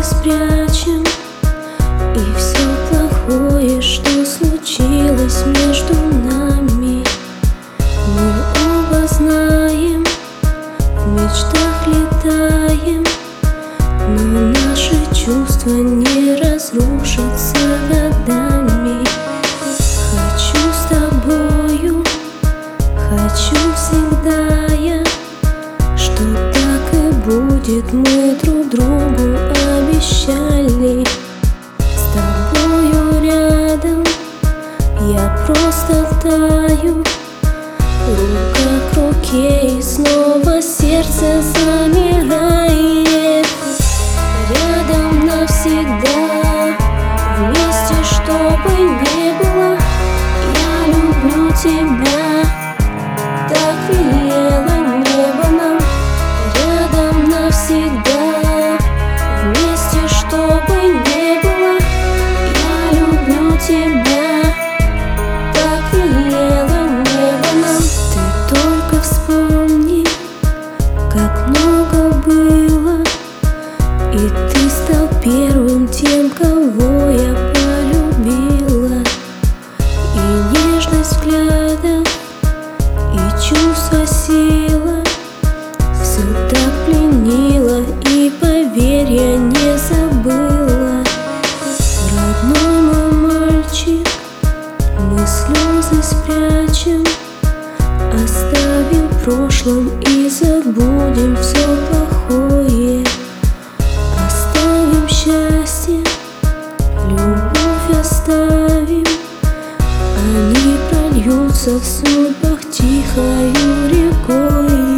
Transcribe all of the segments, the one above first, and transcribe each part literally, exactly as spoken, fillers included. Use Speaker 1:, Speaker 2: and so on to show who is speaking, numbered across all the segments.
Speaker 1: спрячем, и все плохое, что случилось между нами, мы оба знаем, в мечтах летаем, но наши чувства не разрушатся годами. Хочу с тобою, хочу всегда я, что так и будет, мы друг другу обещали. С тобою рядом я просто таю, рука к руке, и снова сердце замирает. Рядом навсегда, вместе, чтобы не было, я люблю тебя, так велело небо нам. Рядом навсегда, вместе, чтобы не было, я люблю тебя, так велело небо нам. Ты только вспомни, как много было, и ты стал первым тем, кого я полюбила. И нежность взглядов, и чувство сила все так пленило, и поверь, я не забыла. Родной мой мальчик, мы слезы спрячем, оставим в прошлом и забудем все плохое. Оставим счастье, любовь оставим, они прольются в судьбах тихою рекою.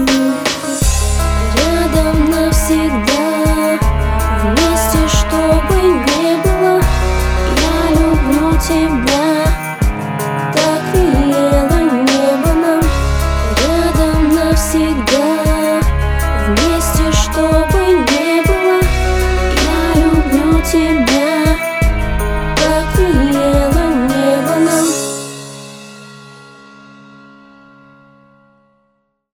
Speaker 1: Рядом навсегда, вместе, чтобы не было, я люблю тебя.